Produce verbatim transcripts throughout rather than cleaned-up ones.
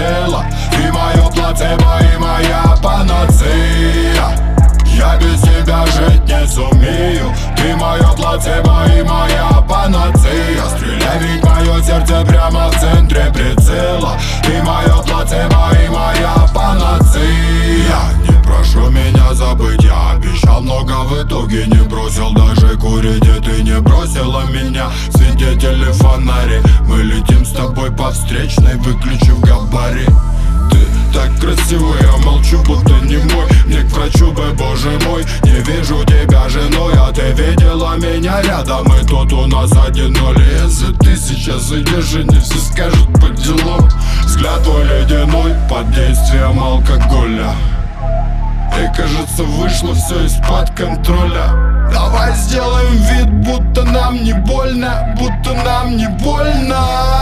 прицела. Ты мое плацебо и моя панацея. Я без тебя жить не сумею. Ты мое плацебо и моя панацея. Стреляй, ведь мое сердце прямо в центре прицела. Ты мое плацебо и моя панацея. Не прошу меня забыть, я обещал много, в итоге не бросил даже курить. И ты не бросила меня, свидетели фонари. Мы летим с тобой по встречной, выключив габарит. Ты так красивая, я молчу, будто не мой. Мне к врачу бы, боже мой, не вижу тебя женой. А ты видела меня рядом, и тут у нас один ноль. Если ты сейчас зайдешь, и не все скажут по делам. Взгляд твой ледяной, под действием алкоголя. И кажется, вышло все из-под контроля. Давай сделаем вид, будто нам не больно, будто нам не больно.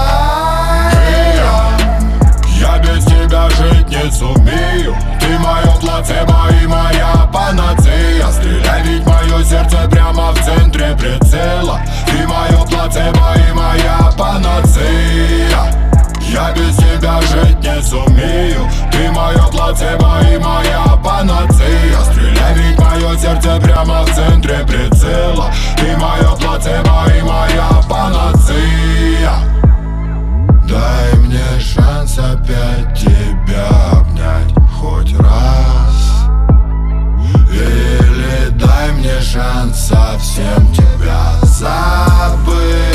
Я без тебя жить не сумею. Ты мое плацебо и моя панацея. Стреляй, ведь мое сердце прямо в центре прицела. Ты мое плацебо и моя панацея. Я без тебя жить не сумею. Ты мое плацебо и моя панацея. Стреляй, ведь мое сердце прямо в центре прицела. Ты мое плацебо и моя панацея. Дай мне шанс опять тебя обнять хоть раз. Или дай мне шанс совсем тебя забыть.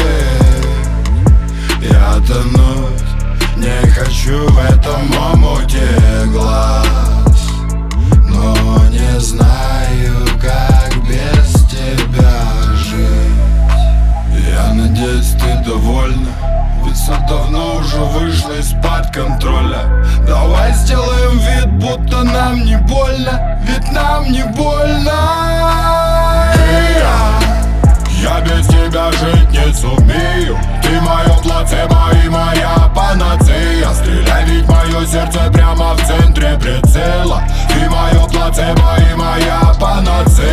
Я тонуть не хочу в этом омуте глаз, но не знаю, как без тебя жить. Я надеюсь, ты довольна, ведь все давно уже вышло из-под контроля. Давай сделаем вид, будто нам не больно, ведь нам не больно. Я без тебя жить не сумею. Ты мое плацебо и моя панацея. Стреляй, ведь мое сердце прямо в центре прицела. Ты мое плацебо и моя панацея.